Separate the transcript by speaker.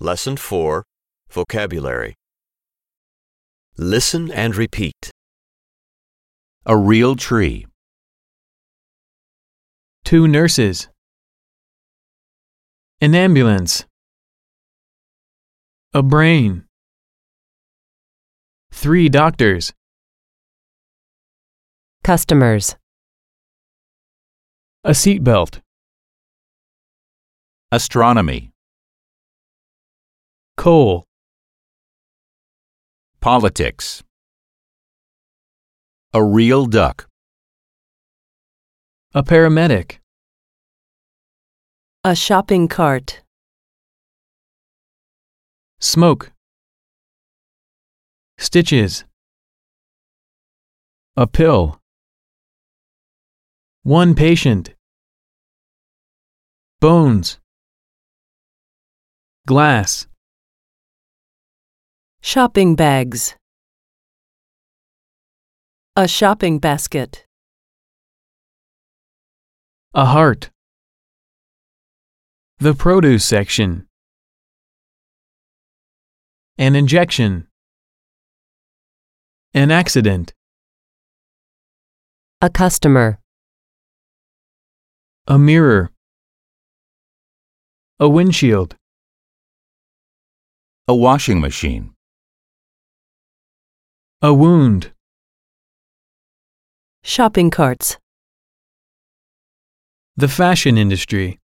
Speaker 1: Lesson 4, Vocabulary. Listen and repeat.
Speaker 2: A real tree.
Speaker 3: 2 nurses. An ambulance. A brain. 3 doctors.
Speaker 4: Customers.
Speaker 3: A seatbelt.
Speaker 2: Astronomy.
Speaker 3: Coal.
Speaker 2: Politics. A real duck.
Speaker 3: A paramedic.
Speaker 4: A shopping cart.
Speaker 3: Smoke. Stitches. A pill. 1 patient. Bones. Glass.
Speaker 4: Shopping bags. A shopping basket.
Speaker 3: A heart. The produce section. An injection. An accident.
Speaker 4: A customer.
Speaker 3: A mirror. A windshield.
Speaker 2: A washing machine.
Speaker 3: A wound.
Speaker 4: Shopping carts.
Speaker 3: The fashion industry.